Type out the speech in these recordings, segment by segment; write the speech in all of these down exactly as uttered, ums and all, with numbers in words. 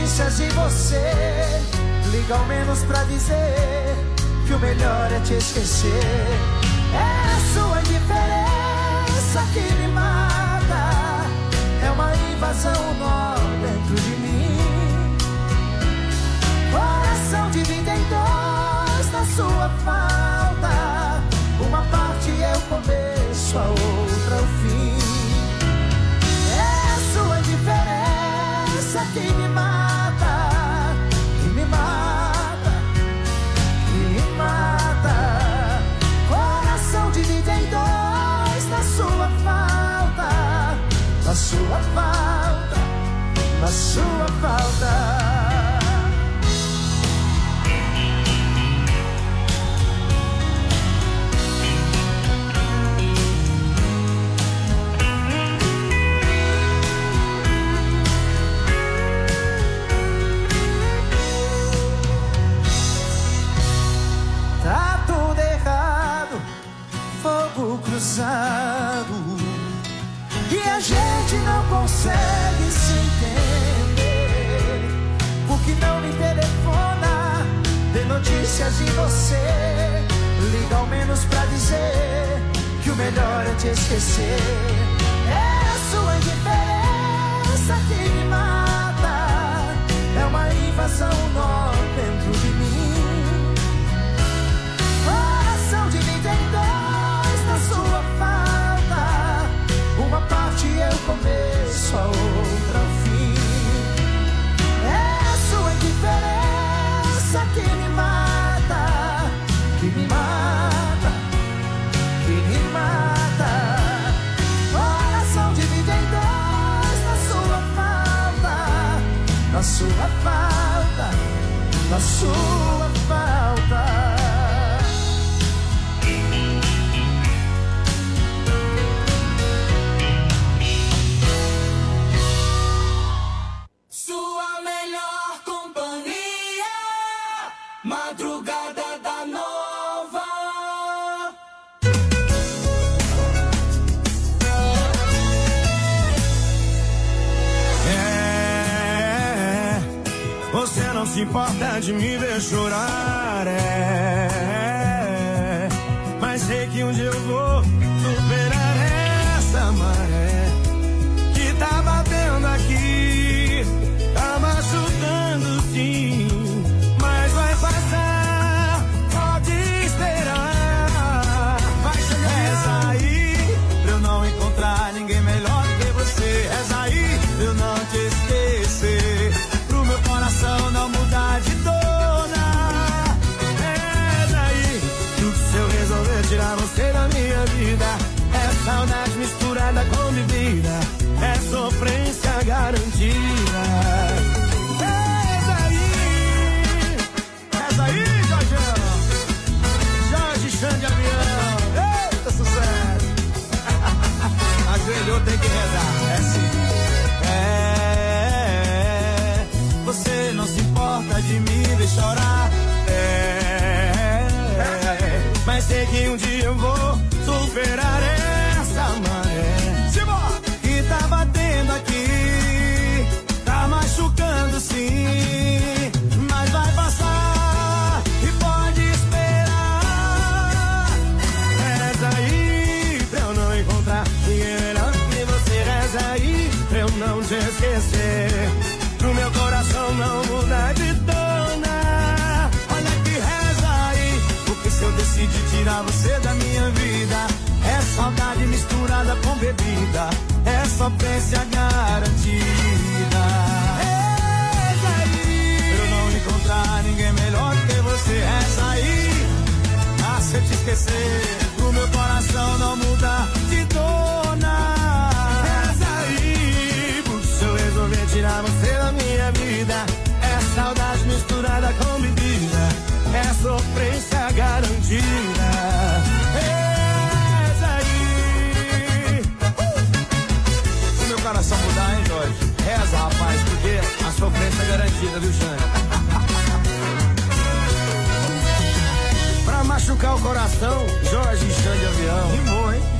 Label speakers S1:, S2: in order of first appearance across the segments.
S1: notícias de você. Liga ao menos pra dizer que o melhor é te esquecer. É a sua indiferença que me mata. É uma invasão, um nó dentro de mim. Coração dividido em dois na sua falta. Uma parte é o começo, a outra o fim. É a sua indiferença que me mata, que me mata, que me mata. Coração divide em dois na sua falta, na sua falta, na sua falta. E a gente não consegue se entender. Por que não me telefona, dê notícias de você. Liga ao menos pra dizer que o melhor é te esquecer. É a sua indiferença que me mata. É uma invasão, um nó dentro de mim. Coração divide em dois na sua falta. Uma parte é o começo, a outra o fim. É a sua indiferença que me mata, que me mata, que me mata. Coração divide em dois na sua falta, na sua falta, na sua falta.
S2: Madrugada da Nova.
S3: É, você não se importa de me ver chorar, é, mas sei que um dia eu vou superar essa maré que tá batendo aqui, tá machucando sim. Mas vai passar, pode esperar. Vai chegar. Reza aí, pra eu não encontrar ninguém melhor do que você. Reza aí, pra eu não te esquecer. Pro meu coração não mudar de dona. Reza aí, pro que se eu resolver tirar você da minha vida. É saudade misturada com bebida. É sofrência garantida. Aí, Jorge, Jorge Chão de Avião, eita sucesso. Ajoelhou, tem que rezar, é sim. É, você não se importa de me ver chorar, é, mas sei que um dia eu vou superar essa maré que tá batendo aqui, tá machucando sim, mas vai passar. Não te esquecer, pro meu coração não mudar de dona. Olha que reza aí, porque se eu decidir tirar você da minha vida, é saudade misturada com bebida, é sofrência garantida. Reza aí, pra eu não encontrar ninguém melhor que você. Reza aí, ah, se eu te esquecer, pro meu coração não mudar de dona. Resolver tirar você da minha vida. É saudade misturada com bebida, é sofrência garantida. Reza aí. Uh! Se meu coração mudar, hein, Jorge? Reza, rapaz, porque a sofrência é garantida, viu, Xande? Pra machucar o coração, Jorge e Xande Avião. Rimou, hein?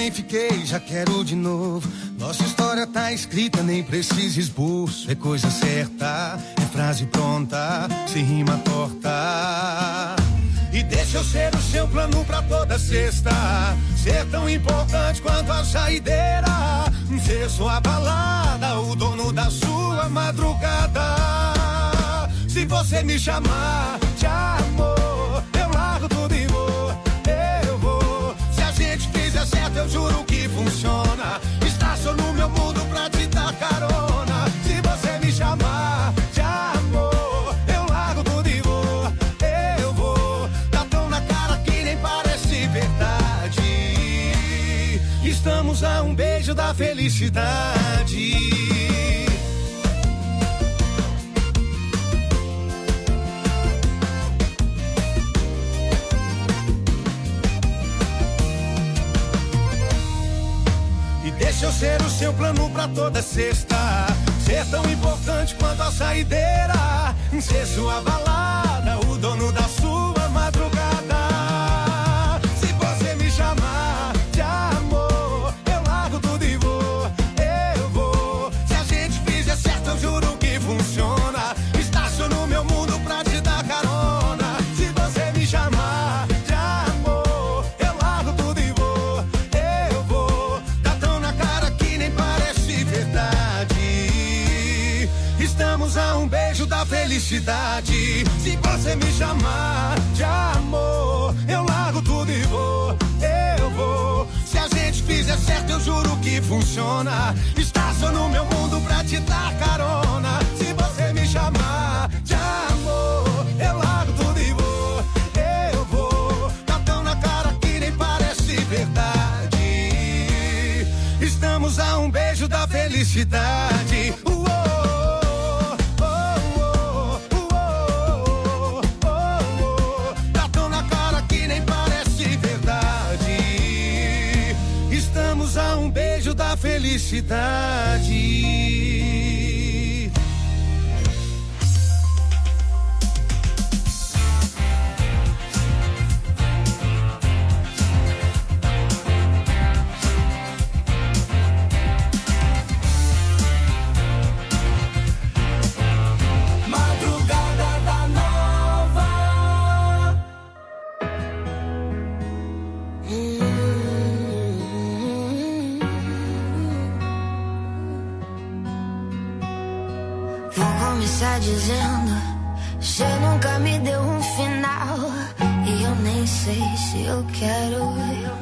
S3: bem fiquei, já quero de novo. Nossa história tá escrita, nem precisa esboço. É coisa certa, é frase pronta, sem rima torta. E deixa eu ser o seu plano pra toda sexta. Ser tão importante quanto a saideira. Ser sua balada, o dono da sua madrugada. Se você me chamar de amor, eu largo tudo e vou, eu vou. Se a gente fizer certo, eu juro que funciona. Estaciono meu mundo pra te dar carona. Se você me chamar de amor, eu largo tudo e vou, eu vou. Tá tão na cara que nem parece verdade. Estamos a um beijo da felicidade. Deixa eu ser o seu plano pra toda sexta. Ser tão importante quanto a saideira. Ser sua balada, o dono da sua madrugada. Se você me chamar de amor, eu largo tudo e vou, eu vou. Se a gente fizer certo, eu juro que funciona. Estaciono meu mundo pra te dar carona. Se você me chamar de amor, eu largo tudo e vou, eu vou. Tá tão na cara que nem parece verdade. Estamos a um beijo da felicidade. Se você me chamar de amor, eu largo tudo e vou, eu vou. Se a gente fizer certo, eu juro que funciona. Estaciono meu mundo pra te dar carona. Se você me chamar de amor, eu largo tudo e vou, eu vou. Tá tão na cara que nem parece verdade. Estamos a um beijo da felicidade. Uou, uou, uou, uou. Tá tão na cara que nem parece verdade. Estamos a um beijo da felicidade.
S2: Madrugada da Nova.
S4: Vou começar dizendo: você nunca me deu um final. E eu nem sei se eu quero.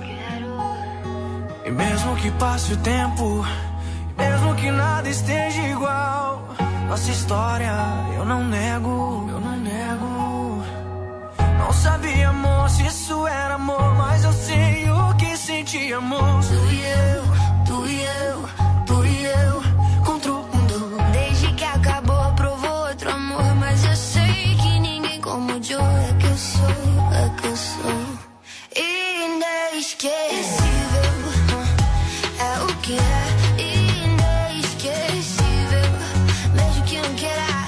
S5: E mesmo que passe o tempo, mesmo que nada esteja igual, nossa história eu não nego, eu não nego. Não sabia, amor, se isso era amor, mas eu sei o que senti, amor.
S4: Tu e eu, tu e eu, tu e eu contra o mundo. Desde que acabou, provou outro amor, mas eu sei que ninguém como o Joe. É que eu sou, é que eu sou inesquecível. É o que é inesquecível, mesmo que não queira.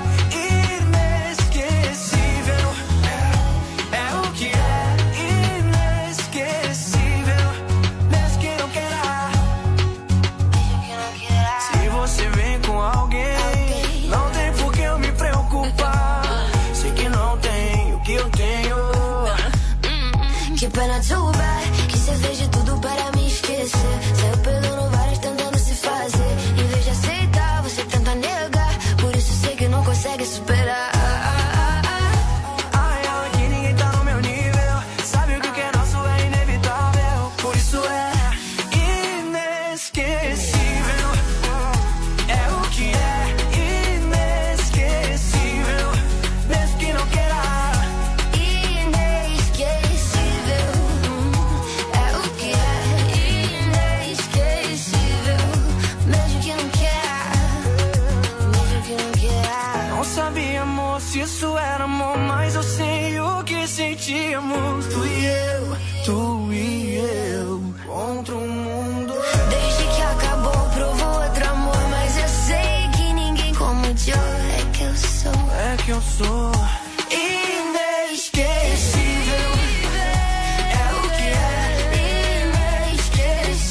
S5: Inesquecível, é o que é inesquecível, mesmo que não queira.
S4: Mesmo que não queira.
S5: Se você vem com alguém,
S4: Alguém.
S5: não tem por que eu me preocupar. Sei que não tenho o que eu tenho.
S4: Que pena, too bad, que você fez de tudo para me esquecer. Saiu perdendo várias tentando se fazer. Em vez de aceitar, você tenta negar. Por isso sei que não consegue superar.
S5: Ai, ai, que ninguém tá no meu nível. Sabe o que que é nosso é inevitável. Por isso é inesquecível. É o que é inesquecível, mesmo que não queira.
S4: Inesquecível. É o que é inesquecível, mesmo que não queira. Mesmo que não queira.
S5: Não sabia, amor, se isso era amor, mas eu sei o que sentíamos. Tu e eu, tu e eu contra o mundo.
S4: Desde que acabou, provou outro amor, mas eu sei que ninguém como o Joe. É que eu sou
S5: É que eu sou inesquecível. É o que é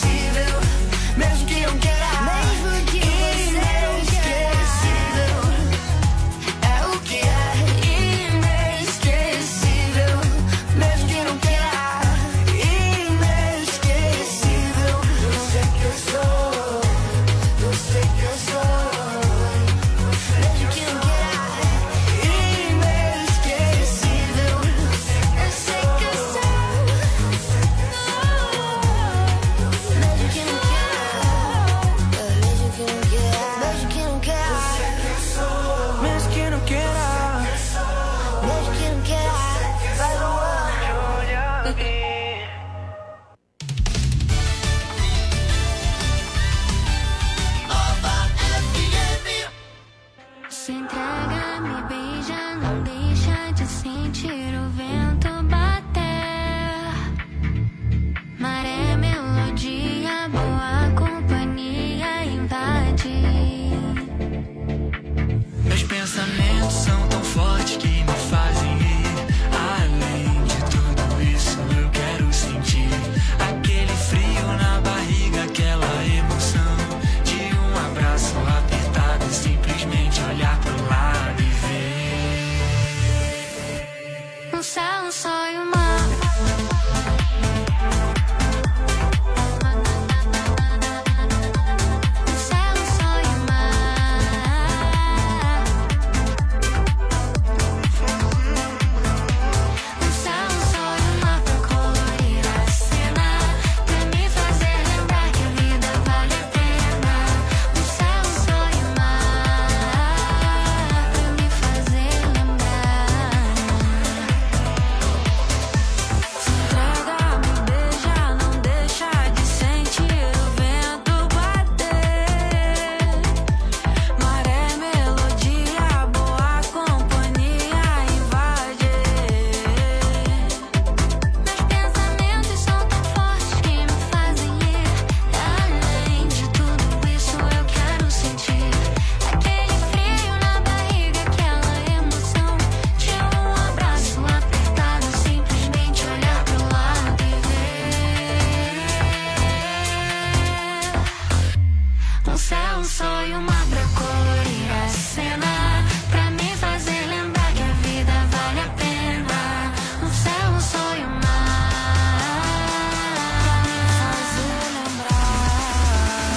S4: um sonho, uma pra colorir a cena, pra me fazer lembrar que a vida vale a pena. Um céu, um sonho, um mar, pra me fazer lembrar.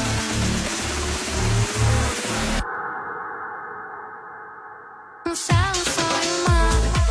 S4: Um céu, um sonho, um mar.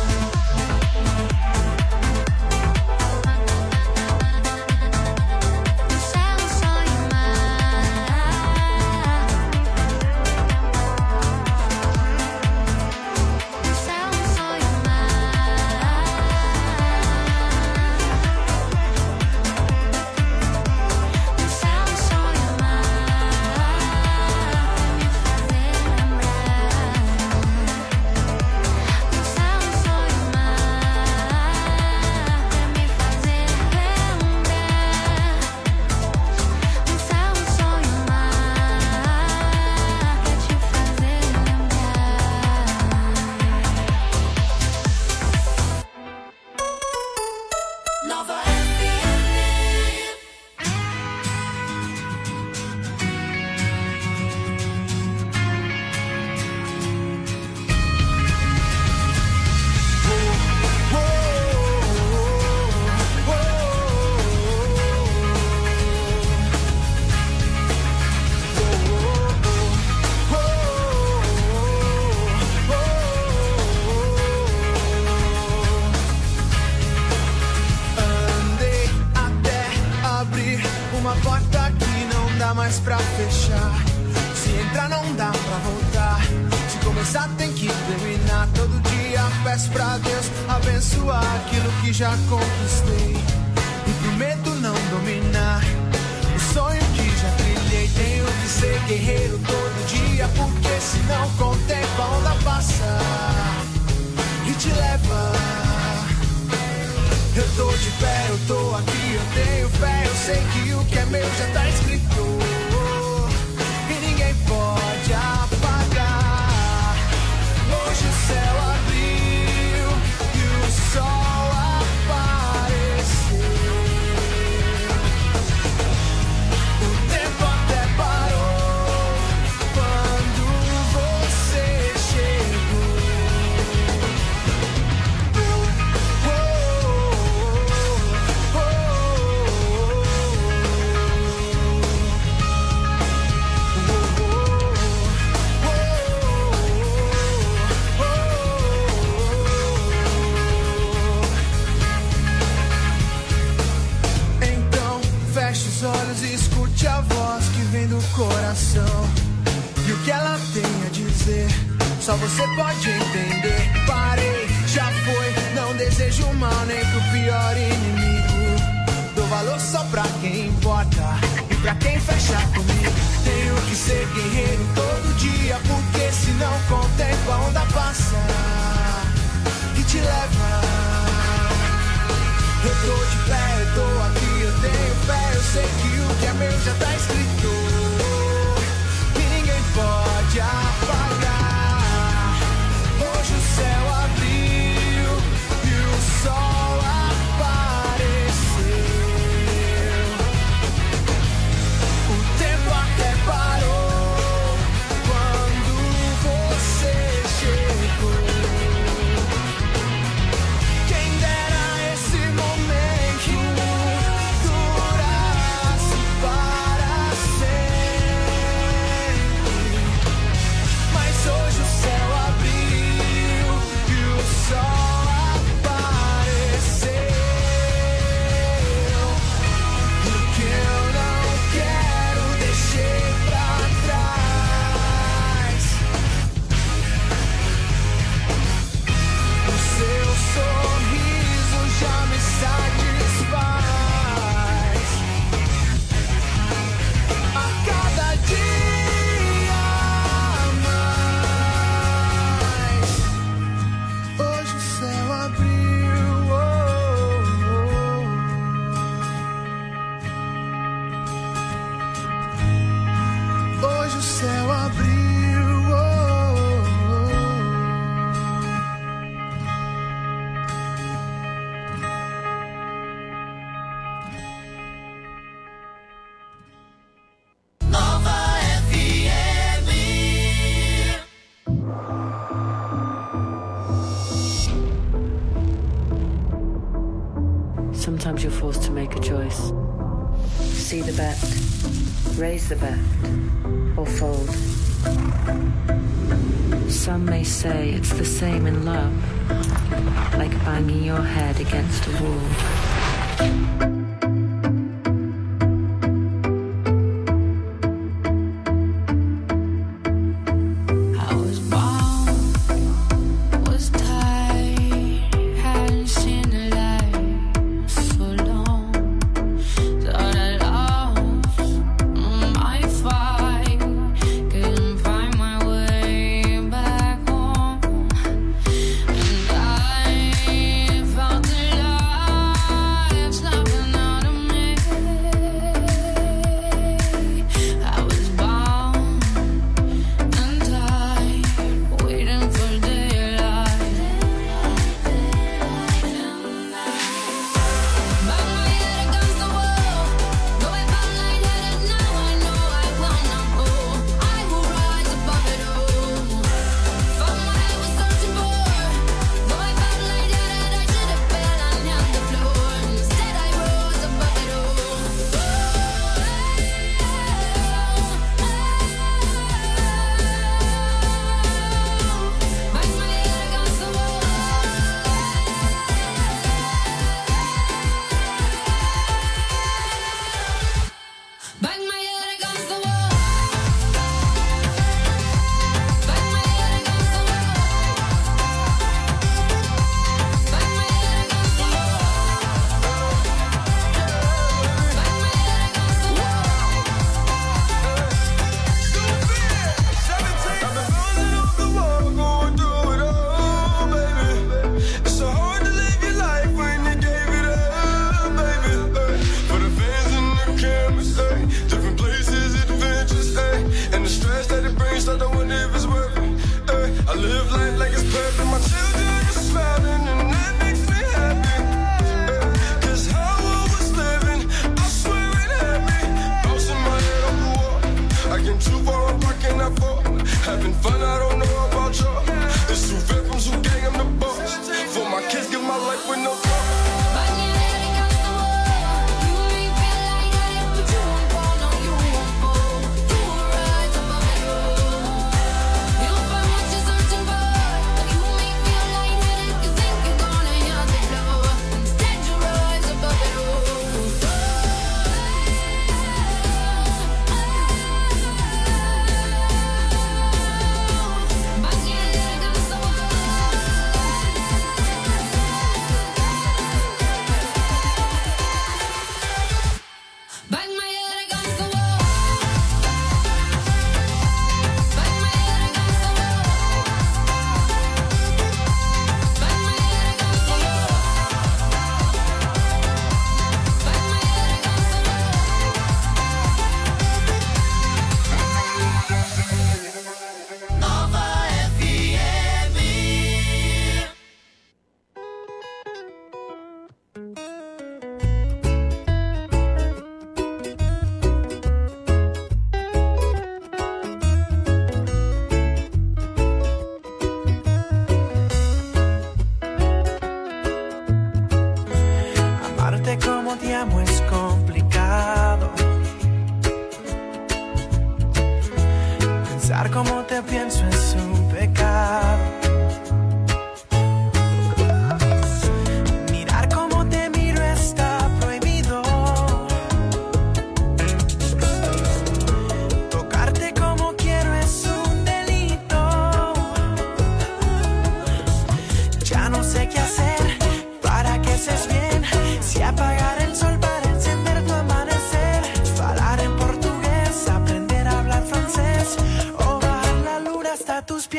S1: Só você pode entender. Parei, já foi, não desejo mal nem pro pior inimigo. Dou valor só pra quem importa e pra quem fecha comigo. Tenho que ser guerreiro todo dia, porque senão com o tempo a onda passa e te leva. Eu tô de pé, eu tô aqui, eu tenho fé, eu sei que o que é meu já tá escrito e ninguém pode apagar. Hoje o céu abriu e o sol apareceu. O tempo até parou quando você chegou. Quem dera esse momento durasse para sempre. Mas hoje o céu abriu e o sol apareceu. E o que eu não quero deixei pra trás. O seu sorriso já me satisfaz. A cada dia mais. Hoje o céu abriu. Oh, oh, oh. Hoje o céu abriu. Oh,
S2: Nova F M.
S6: see the bet, raise the bet, or fold. Some may say it's the same in love, like banging your head against a wall.
S1: Tus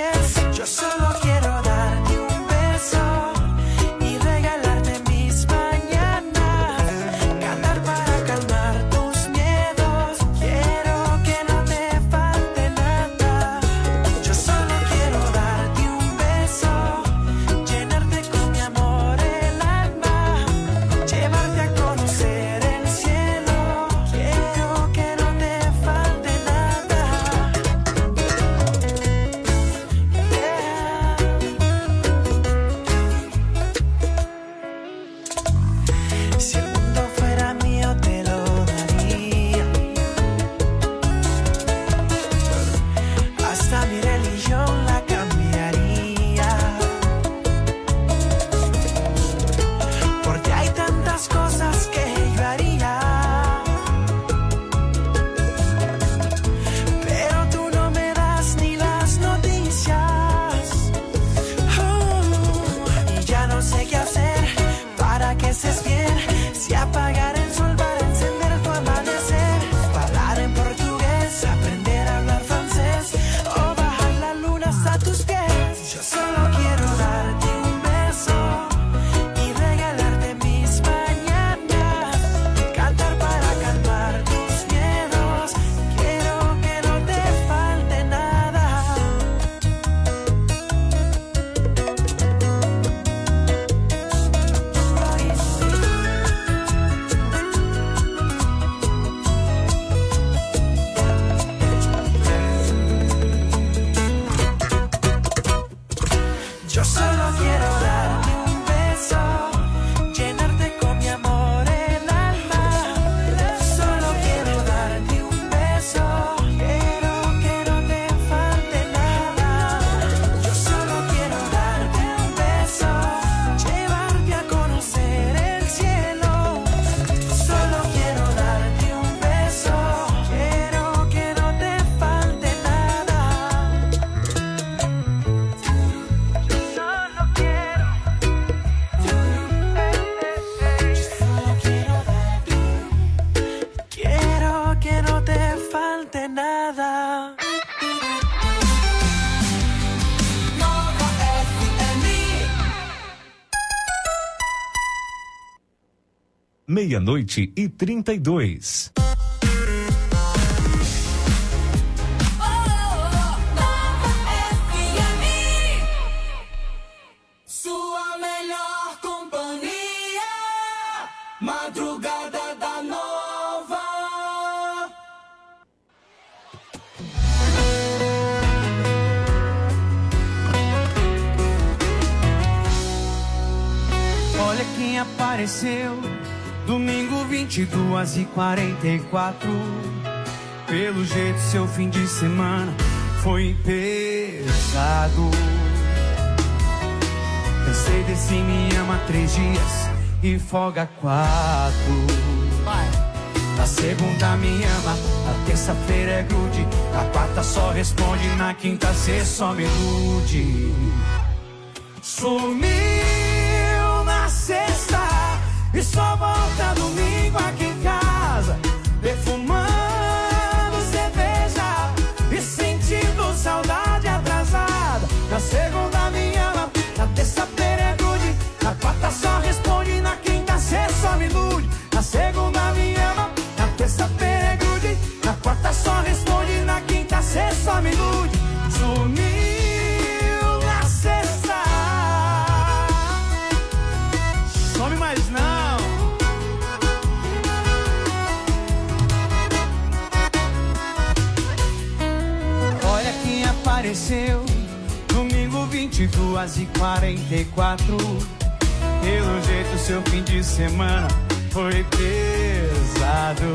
S5: ter nada.
S2: Nova F M.
S7: Meia-noite e trinta e dois.
S2: Madrugada da Nova.
S5: Olha quem apareceu, domingo vinte e duas e quarenta e quatro. Pelo jeito seu fim de semana foi pesado. Cansei desse me ama três dias e folga quatro. Vai. Na segunda me ama, na terça-feira é grude, na quarta só responde, na quinta cê só me ilude. Sumiu na sexta e só volta domingo aqui em casa, perfumando cerveja e sentindo saudade atrasada. Na segunda me ama, na terça-feira é grude, na quarta só responde, na quinta cê só me ilude. Na segunda me ama, na terça-feira é grude, na quarta só responde, na quinta cê só me ilude. Sumiu na sexta, some mais não. Olha quem apareceu, domingo vinte e duas e quarenta e quatro. Pelo jeito seu fim de semana foi pesado.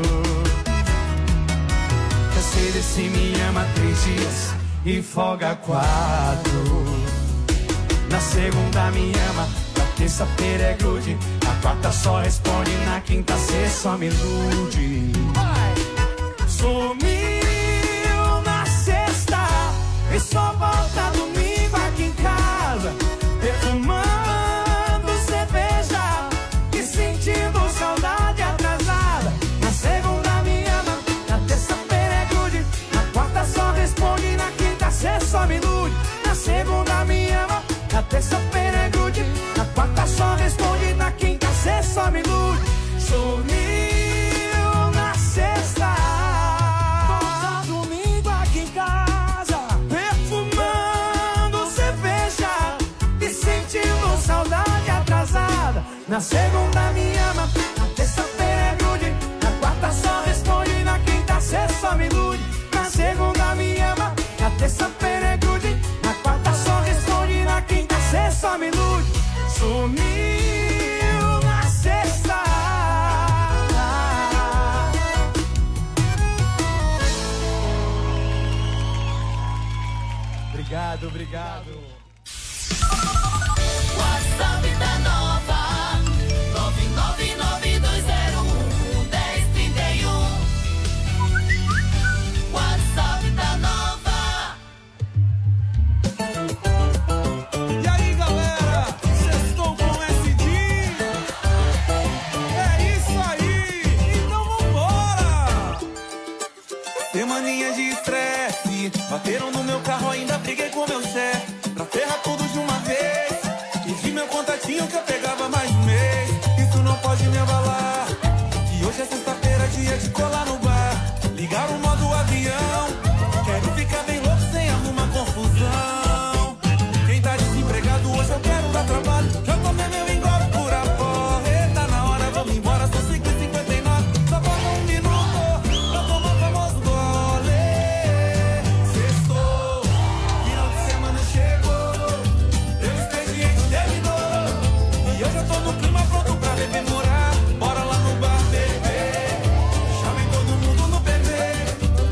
S5: Cansei desse me ama três dias e folga quatro. Na segunda me ama, na terça-feira é grude, na quarta só responde, na quinta cê só me ilude. Sumiu na sexta e só volta domingo aqui em casa, perfumando cerveja e sentindo saudade atrasada. Na segunda me ama, na terça-feira é grude, na quarta só responde, na quinta cê só me ilude. Na segunda me ama, na terça-feira é grude, na quarta só responde, na quinta cê só me ilude. Sumiu na sexta, volta domingo aqui em casa, perfumando cerveja e sentindo saudade atrasada. Na segunda me ama, na terça-feira é grude, na quarta só responde, na quinta cê só me ilude. Na segunda me ama, na terça-feira é grude, na quarta só responde, na quinta cê só me ilude. Sumiu na sexta. Obrigado, obrigado.
S2: WhatsApp da Nova nove nove nove dois zero um um zero três um. WhatsApp da Nova.
S3: E aí, galera? Vocês estão com S D? É isso aí! Então vambora! Semaninha de estresse, bateram no meu carro, ainda briguei com meu chefe pra ferrar tudo de uma vez. Pedi meu contatinho que eu pegava mais um mês. Isso não pode me abalar, que hoje é sexta-feira, dia de colar no bar. Ligar o modo avião, quero ficar bem louco sem arrumar confusão. Quem tá desempregado hoje eu quero dar trabalho. Já tomei meu engolfe por a porra. Tá na hora, vamos embora, são cinco e cinquenta e nove. Só falta um minuto pra tomar o famoso gole. Sextou, final de semana chegou, meu expediente terminou e hoje eu tô no clima pronto pra beber morar. Bora lá no bar beber, chamem todo mundo no P V.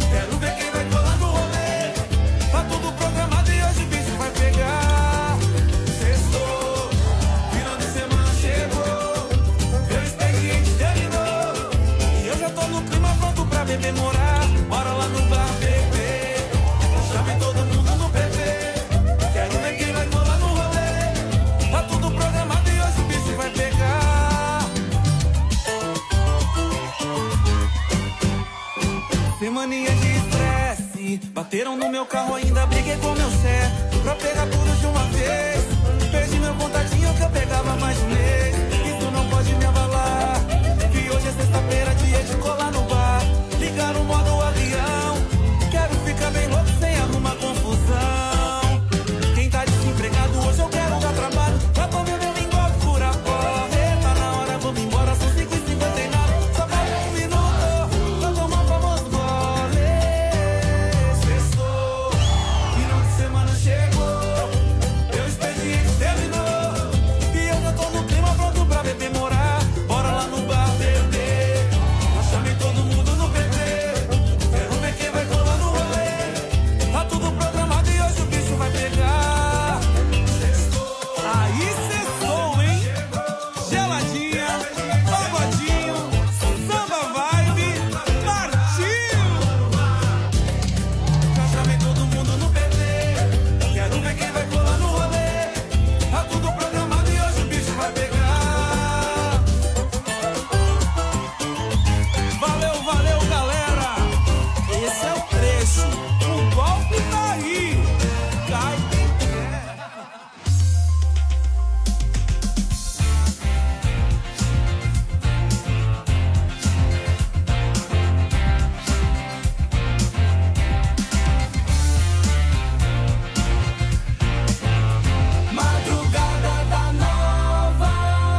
S3: esquece. Bateram no meu carro, ainda briguei com meu chefe pra pegar tudo de uma vez. Perdi meu contatinho que eu pegava mais de um mês. Isso não pode me abalar, que hoje é sexta-feira, dia de colar no bar. Ligar no modo avião, quero ficar bem louco sem arrumar confusão. Quem tá desempregado hoje eu quero dar trabalho pra comer meu mingau por a porra. Tá na hora, vamos embora, são cinco e cinquenta e nove. Só falta um minuto pra tomar o famoso gole. Sextou, final de semana chegou, meu expediente terminou e eu já tô no clima pronto pra beber, morar. Bora lá no bar beber, eu chamei todo mundo no P T. Quero ver quem vai colar no rolê. Tá tudo programado e hoje o bicho vai pegar. Aí cessou, hein? Geladinha, pagodinho, samba vibe, partiu! Já chamei todo mundo no P T. Quero ver quem vai colar no rolê. Tá tudo programado e hoje o bicho vai pegar. Valeu, valeu, galera! Esse é o trecho. O golpe tá aí. Cai quem quer. Madrugada da Nova.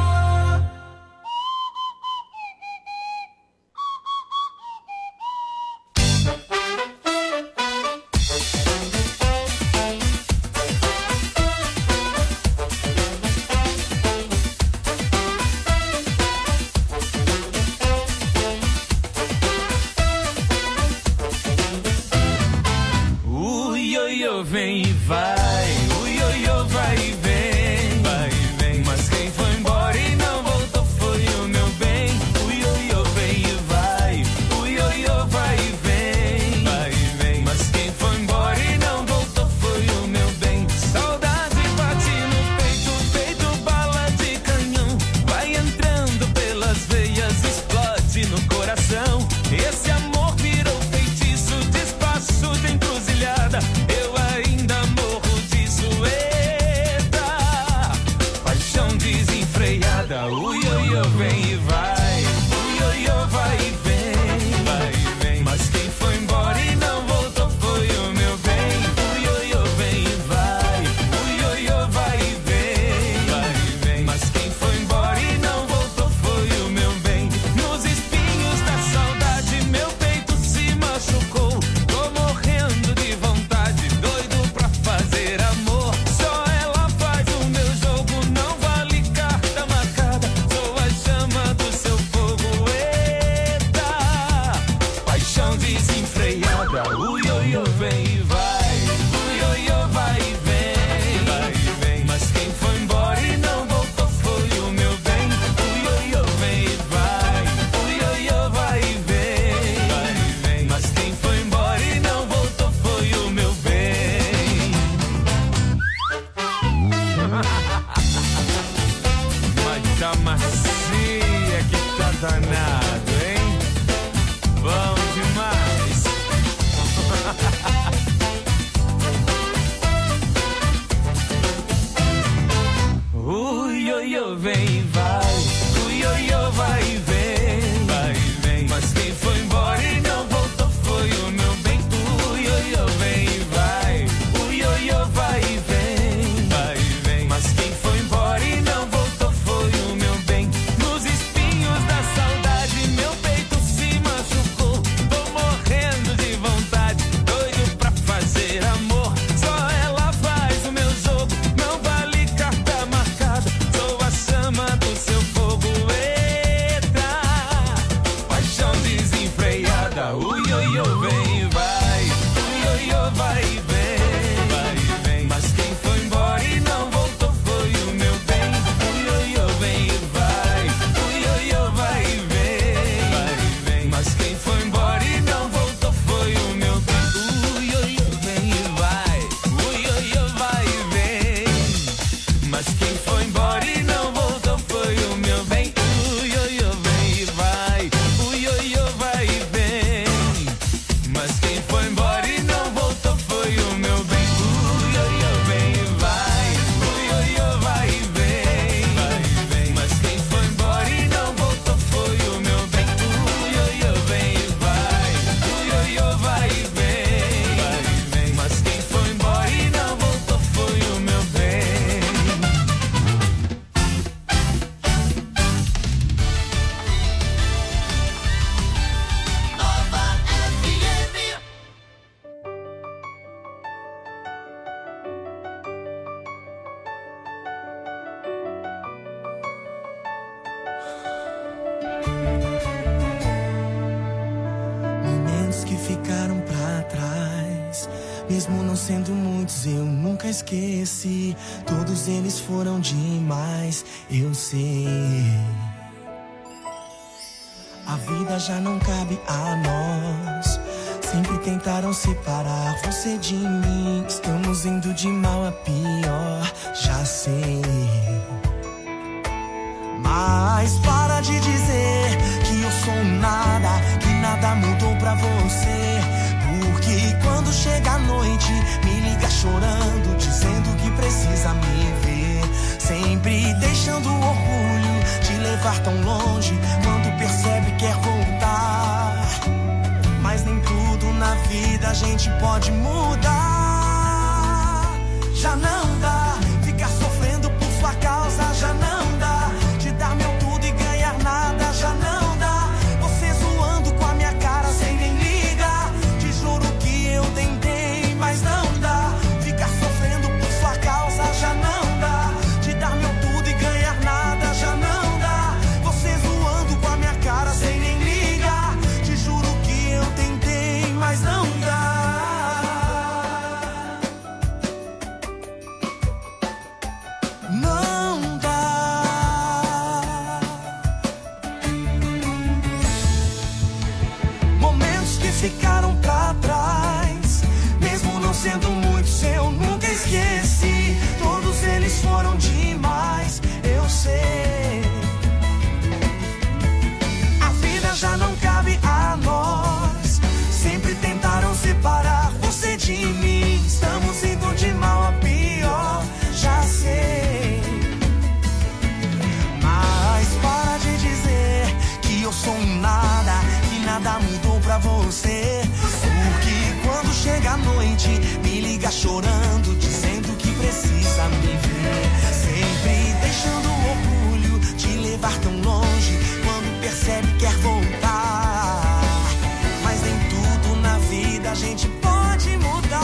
S5: O ioiô vem e vai, o ioiô vai e vem, vai e vem. Mas quem foi embora e não voltou foi o meu bem. O ioiô vem e vai, o ioiô vai e vem, vai e vem. Mas quem foi embora e não voltou foi o meu bem. Saudade bate no peito, feito bala de canhão. Vai entrando pelas veias, explode no coração. Esse amor virou feitiço, despacho de encruzilhada. Eu ainda morro disso, eita. Paixão desenfreada, o ioiô vem e vai, o ioiô vai e vem, vai e vem. Mas quem foi embora e não voltou foi o meu bem. O ioiô vem e vai, o ioiô vai e vem, vai e vem. Mas quem foi embora e não voltou foi o meu bem. Nos espinhos da saudade meu peito se machucou. Tô morrendo de vontade, doido pra fazer amor. Só ela faz o meu jogo, não vale carta marcada. Sou a chama do seu fogo, eita. Paixão desenfreada, o ioiô vem e vai, o ioiô vai e vem, vai e vem. Mas quem foi embora e não voltou foi o meu bem. O ioiô vem e vai, o ioiô vai e vem, vai e vem. Mas quem foi embora e não voltou foi o meu bem. Mas tá macia que tá danado, hein? Bom demais. O ioiô vem e vai, o ioiô vai e vem, vai e vem. Mas quem foi embora e não voltou foi o meu bem. O ioiô vem e vai, o ioiô vai e vem, vai e vem. Mas quem foi embora e não voltou foi o meu bem. Nos espinhos da saudade meu peito se machucou. Tô morrendo de vontade, doido pra fazer amor. Só ela faz o meu jogo, não vale carta marcada. Sou a chama do seu fogo, eita. Paixão desenfreada, o ioiô vem e vai, o ioiô vai e vem, vai e vem. Mas quem foi embora e não voltou foi o meu bem. O ioiô vem e vai, o ioiô vai e vem, vai e vem. Mas quem foi embora e não voltou foi o meu bem. O ioiô vem e vai, o ioiô vai e vem. Mas quem foi embora e não voltou foi o meu bem. O ioiô vem e vai, o ioiô vai e vem. Mas quem foi embora
S3: Mesmo não sendo muitos, eu nunca esqueci. Todos eles foram demais, eu sei. A vida já não cabe a nós. Sempre tentaram separar você de mim. Estamos indo de mal a pior, já sei. Mas para de dizer que eu sou nada, que nada mudou pra você. Porque quando chega a noite, me liga chorando, dizendo que precisa me ver. Sempre deixando o orgulho te levar tão longe. Quando percebe quer voltar. Mas nem tudo na vida a gente pode mudar. Já não dá, ficar sofrendo por sua causa já não dá. Te dar meu tudo e ganhar nada já não dá. Você zoando com a minha cara sem nem ligar. Te juro que eu tentei, mas não dá. Ficar sofrendo por sua causa já não dá. Te dar meu tudo e ganhar nada já não dá. Você zoando com a minha cara sem nem ligar. Te juro que eu tentei, mas não dá. Não dá. Momentos que ficaram pra trás, mesmo não sendo muitos, eu nunca esqueci. Todos eles foram demais, eu sei. A vida já não cabe a nós. Sempre tentaram separar você de mim. Estamos indo de mal a pior, já sei. Mas para de dizer que eu sou um nada, que nada mudou pra você. Porque quando chega a noite, me liga chorando, dizendo que precisa me ver. Sempre deixando o orgulho te levar tão longe. Quando percebe quer voltar. Mas nem tudo na vida a gente pode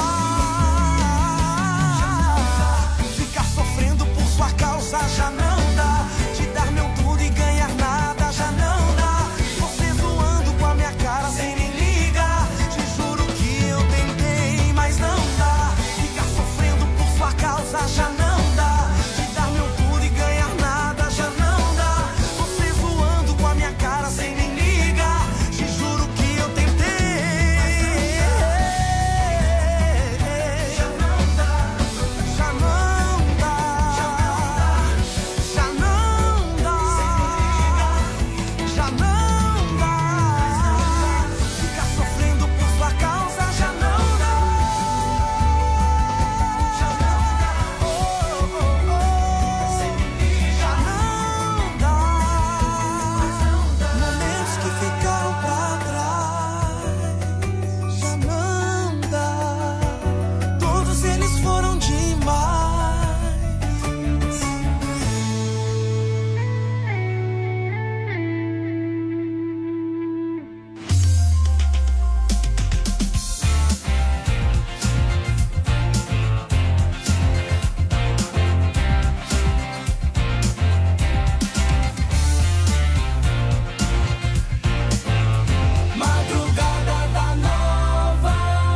S3: mudar. Ficar sofrendo por sua causa já não dá. Te dar meu tudo e ganhar nada já não dá. Você zoando com a minha cara sem nem ligar. Te juro que eu tentei, mas não dá. Ficar sofrendo por sua causa já não dá. Te dar meu tudo e ganhar nada já não dá. Você zoando com a minha cara sem nem ligar. Te juro que eu tentei. Já não dá. Já não dá. Já não dá. Já não dá. Ficar sofrendo por sua causa já não dá. Já não dá. Oh, oh, oh. Já não dá. Momentos que ficaram pra trás já não dá. Todos eles foram demais. Madrugada da Nova.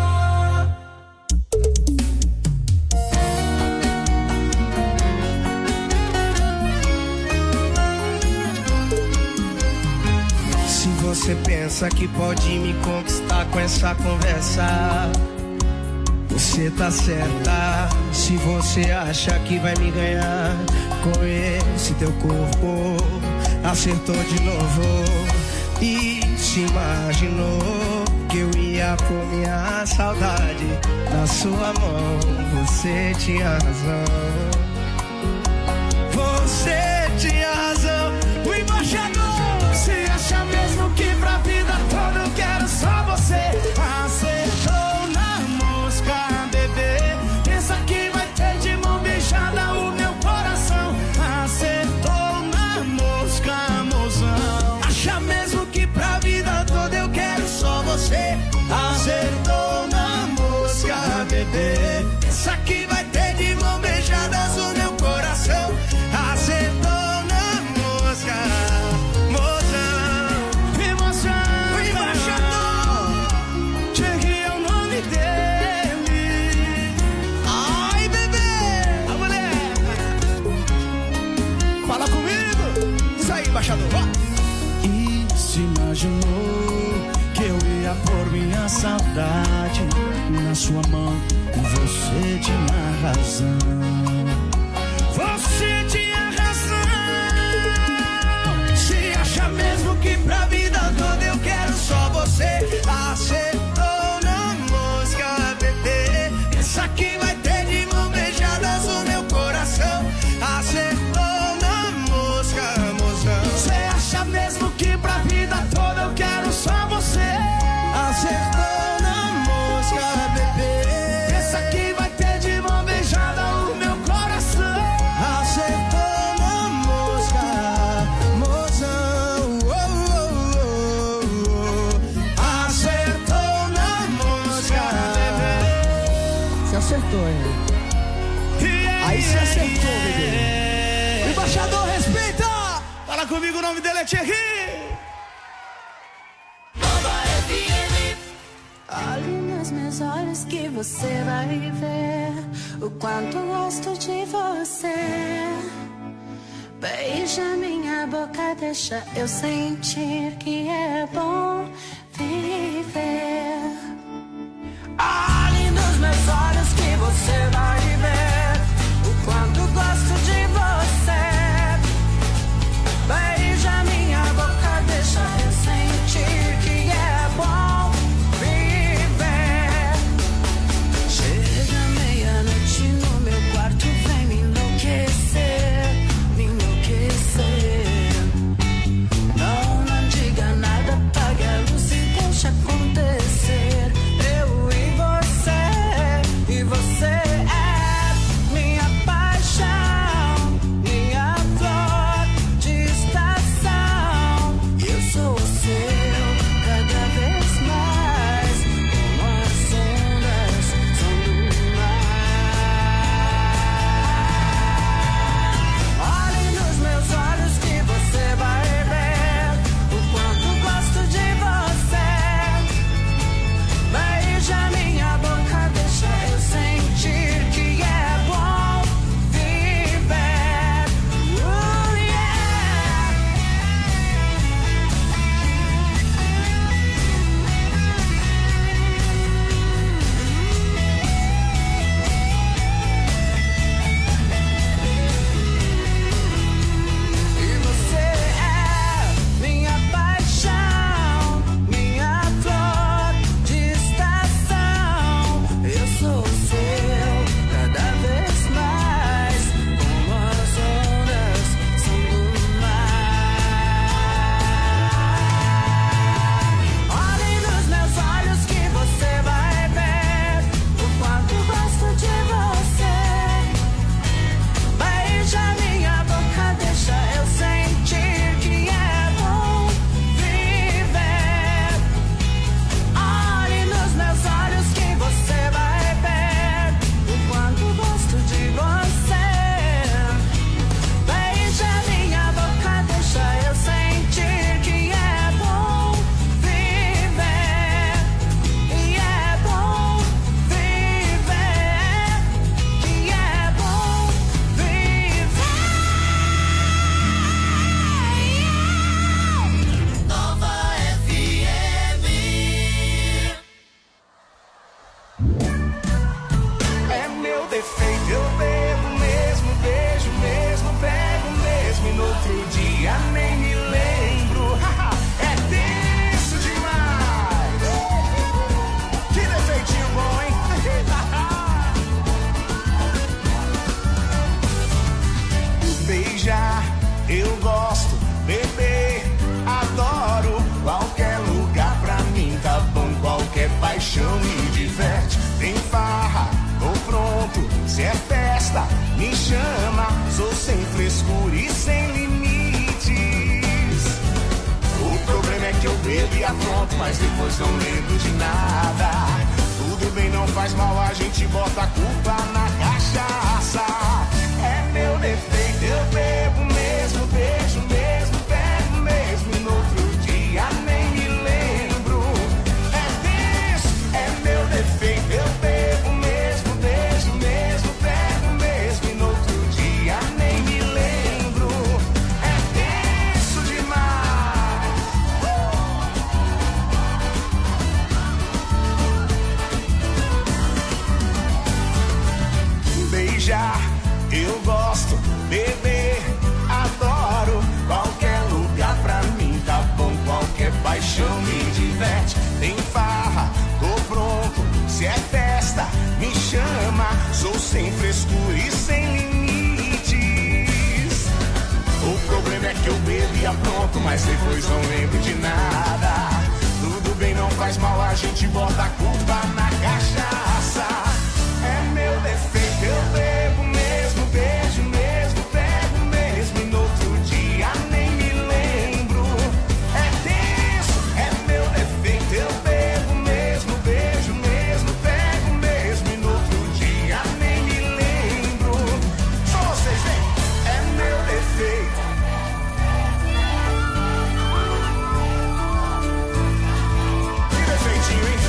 S3: Se você pensa que pode me conquistar com essa conversa, você tá certa. Se você acha que vai me ganhar com esse teu corpo, acertou de novo. E se imaginou que eu ia pôr minha saudade na sua mão. Você tinha razão. Você tinha razão. O embaixador, você acha mesmo que pra vida toda eu quero só você? Acertou na mosca, bebê. Pensa que vai ter de mão beijada o meu coração. Acertou na mosca, mozão. Acha mesmo que pra vida toda eu quero só você? Acertou na mosca, bebê. Pensa que vai ter de mão beijada o
S1: na sua mão e você tinha razão. Você tinha razão. Se acha mesmo que pra vida toda eu quero só você. Acertou na mosca, bebê. Essa aqui vai ter de mão beijadas o meu coração. Acertou na mosca, mozão. Você acha mesmo que pra vida toda eu quero só você. Acertou na mosca, bebê. Essa aqui vai ter de mão beijada o meu coração. Acertou na mosca, mozão. Oh, oh, oh, oh. Acertou na mosca, bebê. Você acertou, hein? Aí você acertou, bebê. Embaixador, respeita! Fala comigo, o nome dele é Thierry.
S8: Olhe nos meus olhos que você vai ver o quanto gosto de você. Beija minha boca, deixa eu sentir que é bom viver. Olhe nos meus olhos que você vai ver o quanto gosto de você. Beija minha boca, deixa eu sentir que é bom. No meu quarto vem me enlouquecer, me enlouquecer. Não, não diga nada, apague a luz e deixa acontecer. Eu e você, e você é minha paixão, minha flor de estação. E eu sou o seu cada vez mais, como as ondas são do mar. Meus olhos que você vai ver o quanto gosto de você. Beija minha boca, deixa eu sentir que é bom viver. Uh, yeah. E você é minha paixão, minha flor de estação. Eu sou o seu cada vez mais, como as ondas são do mar. Olhe nos meus olhos que você vai ver o quanto gosto de você. Beija minha boca, deixa eu sentir que é bom viver. Olhe nos meus olhos que você vai ver o quanto gosto de você. Beija minha boca, deixa eu sentir que é bom viver. E é bom viver. Que é bom viver.
S2: Nova F M.
S3: É meu defeito, eu bebo mesmo, beijo mesmo, pego mesmo e no outro dia nem me lembro. É tenso demais. Que defeitinho bom, hein? Beijar, eu gosto, beber, adoro. Qualquer lugar pra mim tá bom, qualquer paixão me diverte. Tem farra, tô pronto, se é festa, me chama. Sou sem frescura e sem limites. O problema é que eu bebo e apronto, mas depois não lembro de nada. Tudo bem, não faz mal, a gente bota a culpa na cachaça. É meu defeito, eu bebo mesmo, beijo mesmo, pego mesmo e no outro dia nem me lembro. É isso, é meu defeito, eu bebo mesmo, beijo mesmo, pego mesmo e no outro dia nem me lembro. É tenso demais. Uh! Sou sem frescura e sem limites. O problema é que eu bebia pronto, mas depois não lembro de nada. Tudo bem, não faz mal, a gente bota a culpa na cachaça. É meu defeito, eu bebo mesmo, beijo mesmo, pego mesmo e no outro dia nem me lembro. É tenso, é meu defeito, eu bebo mesmo, beijo mesmo, pego mesmo e no outro dia nem me lembro. Só vocês, hein? É meu defeito. Que defeitinho, hein?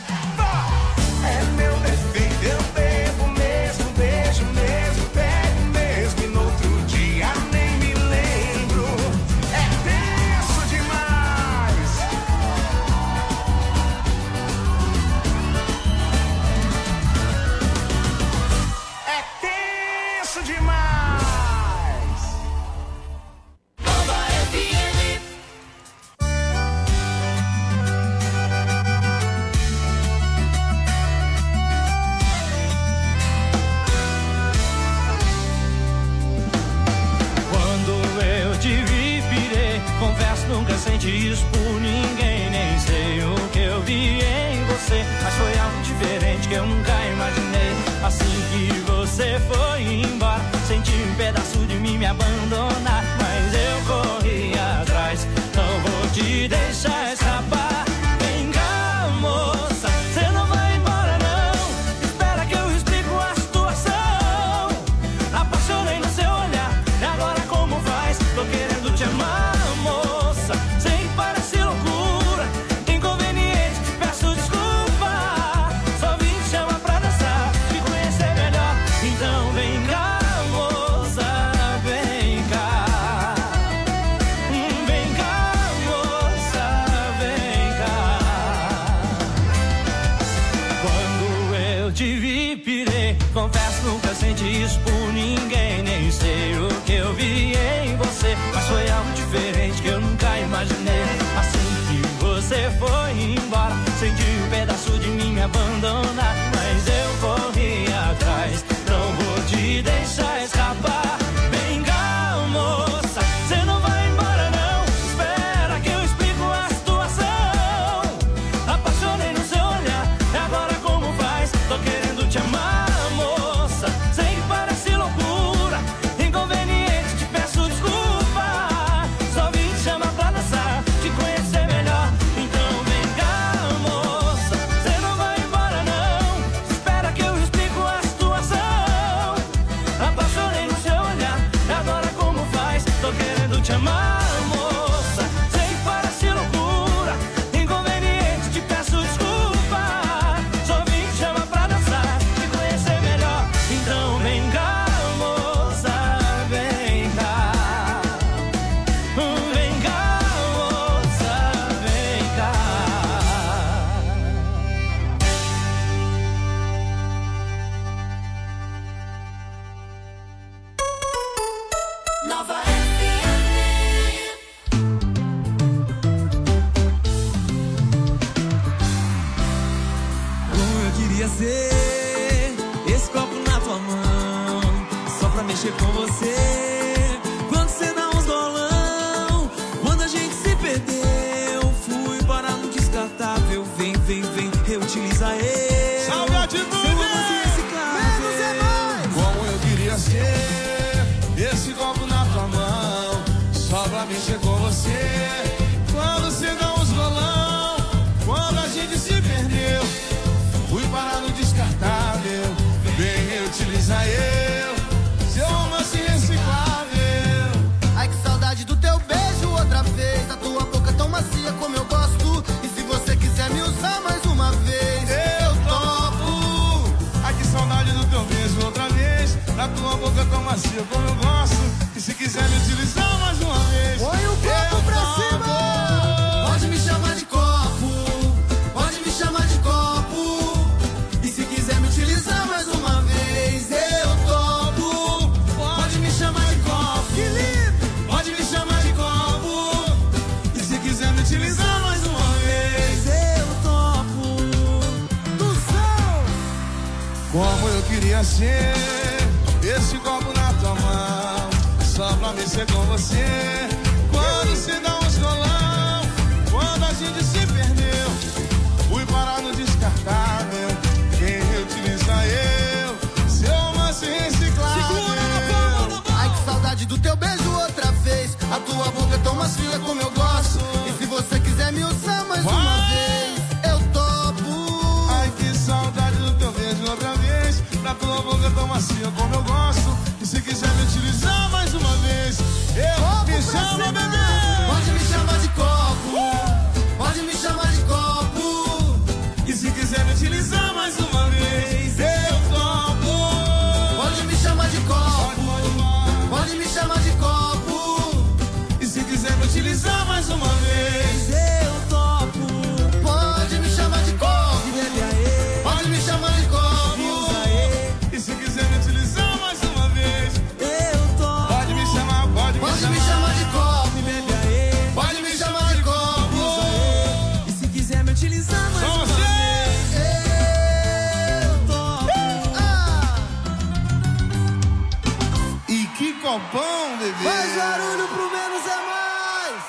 S3: É meu defeito, eu bebo mesmo, beijo mesmo, pego mesmo e no outro dia nem me lembro. É tenso demais. É tenso demais.
S2: Nova F M.
S5: Quando eu te vi, pirei. Confesso, nunca senti isso por ninguém. Nem sei o que eu vi em você, mas foi algo diferente que eu nunca imaginei. Assim que você foi embora, senti um pedaço de mim me abandonar. Mas eu corri atrás, não vou te deixar escapar. Vem cá, moça, você não vai embora não. Espera que eu explico a situação. Apaixonei no seu olhar, e agora como faz? Tô querendo te amar, moça. Sei que parece loucura, inconveniente, te peço desculpa. Só vim te chamar pra dançar, te conhecer melhor. Então vem cá, moça, vem cá. Hum, Vem cá, moça, vem cá. Quando eu te vi, pirei. Confesso, nunca senti isso por ninguém. Nem sei o que eu vi em você, mas foi algo diferente que eu nunca imaginei. Assim que você foi embora, senti um pedaço de mim me abandonar. Mas eu corri atrás, não vou te deixar escapar. Vem cá, moça, você não vai embora não. Espera que eu explico a situação. Apaixonei no seu olhar, e agora como faz? Tô querendo te amar, moça. Sei que parece loucura, inconveniente, te peço desculpa. Só vim te chamar pra dançar, te conhecer melhor. Então vem cá, moça, você não vai embora não. Espera que eu explico a situação. Apaixonei no seu olhar, e agora como faz? Tô querendo te amar, moça. Sei que parece loucura, inconveniente, te peço desculpa. Só vim te chamar pra dançar, te conhecer melhor. Então vem cá, moça, vem cá. Hum, Vem cá, moça, vem cá.
S2: Nova F M.
S1: Como eu queria ser esse copo na tua mão, só pra mexer com você. Quando você dá uns golão, quando a gente se perdeu, fui parar no descartável. Vem, vem, vem, reutiliza eu.
S3: Salve, atitude!
S1: Seu romance reciclável.
S3: Como eu queria ser esse copo na tua mão, só pra mexer com você. Quando você dá uns rolão, quando a gente se perdeu, fui parar no descartável. Vem reutilizar eu, seu romance reciclável.
S9: Ai, que saudade do teu beijo outra vez. A tua boca tão macia como eu gosto. E se você quiser me usar mais uma vez,
S3: Eu topo. Ai, que saudade do teu beijo outra vez. Da tua boca tão macia como eu gosto. E se quiser me utilizar mais uma vez,
S9: põe o copo
S3: eu
S9: pra
S3: topo.
S9: cima. Pode me chamar de copo, pode me chamar de copo. E se quiser me utilizar mais uma vez, eu topo. Pode me chamar de copo, que lindo.
S3: Pode me chamar de copo. E se quiser me utilizar mais uma vez,
S9: Eu topo. Do som.
S3: Como eu queria ser esse copo na tua mão, só pra mexer com você. Quando se dá um escolão, quando a gente se perdeu, fui parar no descartável. Quem reutiliza eu, seu romance reciclável.
S9: Ai, que saudade do teu beijo outra vez. A tua boca é tão macia como eu gosto. E se você quiser me usar mais
S3: Vai.
S9: uma vez, eu topo.
S3: Ai, que saudade do teu beijo outra vez. Da tua boca tão macia como eu gosto. E se quiser me utilizar mais uma vez, eu
S9: Copo
S3: me
S9: pra
S3: chamo
S9: cima.
S3: bebê.
S9: Pode me chamar de copo. Pode me chamar de copo.
S3: E se quiser me utilizar mais uma vez, eu topo.
S9: Pode me chamar de copo.
S3: Pode, pode,
S9: Pode me chamar de copo.
S3: E se quiser me utilizar mais uma vez, eu topo.
S9: Pode me chamar de copo. Pode me chamar de copo.
S3: E se quiser me utilizar mais uma vez, eu topo. Pode me chamar, pode me
S9: Pode
S3: chamar.
S9: me chamar de copo. Pode me chamar de copo.
S5: E se quiser me utilizar mais
S3: Só
S5: uma
S3: você.
S9: Eu topo. Ah.
S3: E que copão, bebê.
S9: Faz barulho pro menos é mais.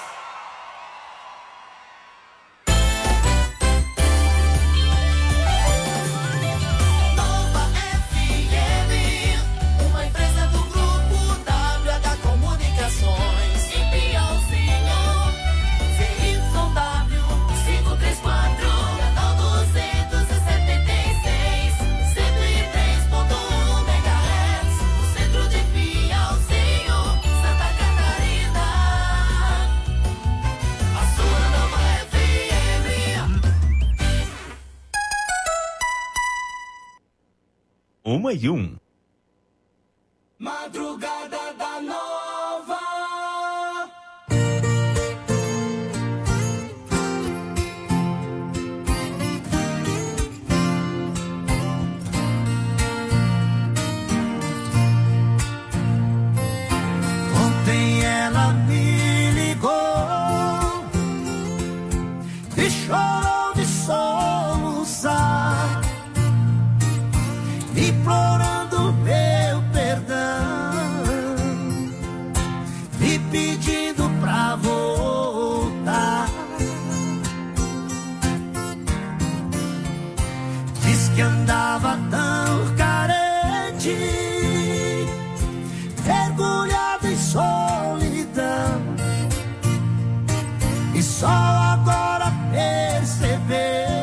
S2: Nova F M, uma empresa do grupo W H Comunicações. Em Piauzinho, C Y W quinhentos e trinta e quatro, canal duzentos e setenta e seis, cento e três ponto um megahertz, no centro de Piauzinho, Santa Catarina. A sua Nova F M.
S7: Uma e um.
S5: Madrugada da Nova.
S1: Ontem ela me ligou e chorou de soluçar, implorando meu perdão, me pedindo pra voltar. Diz que andava tão carente, mergulhado em solidão, e só agora percebeu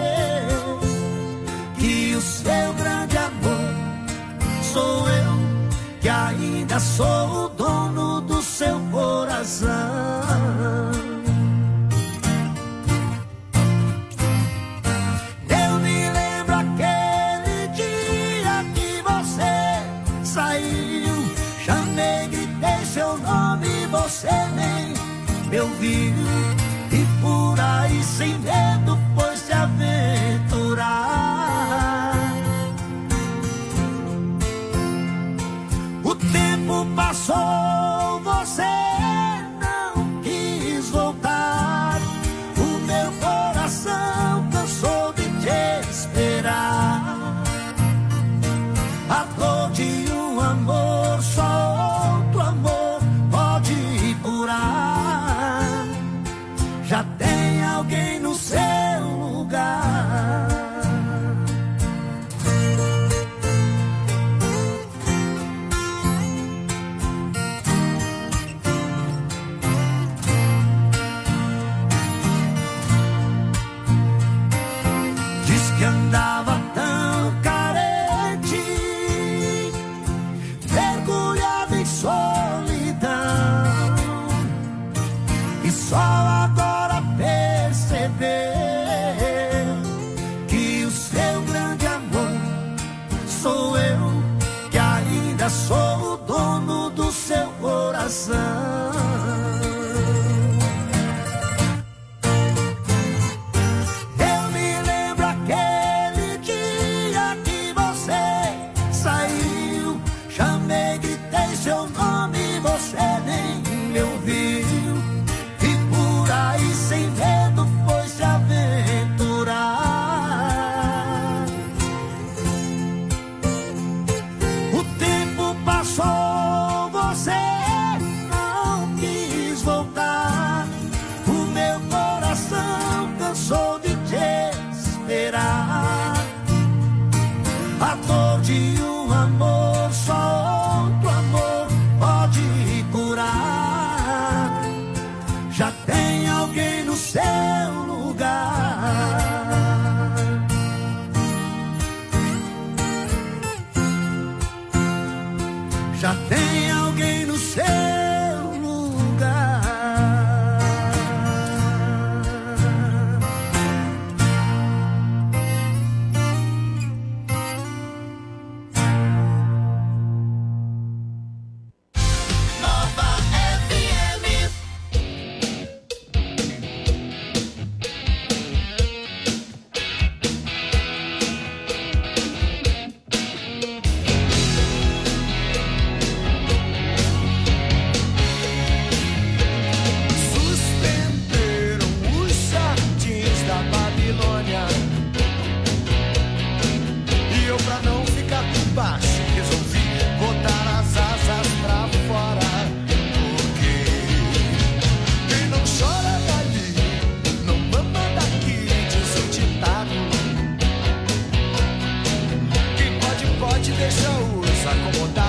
S1: que o seu grande amor sou eu, que ainda sou o dono do seu coração. Eu me lembro aquele dia que você saiu, chamei, gritei seu nome, você nem me ouviu, e por aí sem medo foi se aventurar. O tempo passou, você não quis voltar, o meu coração cansou de te esperar. A dor de um amor, só outro amor pode curar. Já tem alguém no seu lugar. Diz que andava tão carente, mergulhado em solidão, e só agora percebeu que o seu grande amor sou eu, que ainda sou o dono do seu coração. Eu me lembro aquele dia que você saiu, chamei, gritei seu nome, você nem me ouviu, e por aí sem medo foi se aventurar. A dor de um amor, só outro amor pode curar. Já tem alguém no seu lugar. Já tem alguém no seu lugar.
S2: Nova F M.
S1: Suspenderam os jardins da Babilônia. E eu, pra não ficar por baixo, resolvi botar as asas pra fora. Porque quem não chora dali, não mama daqui, diz o ditado. Quem pode, pode, deixa os acomodar.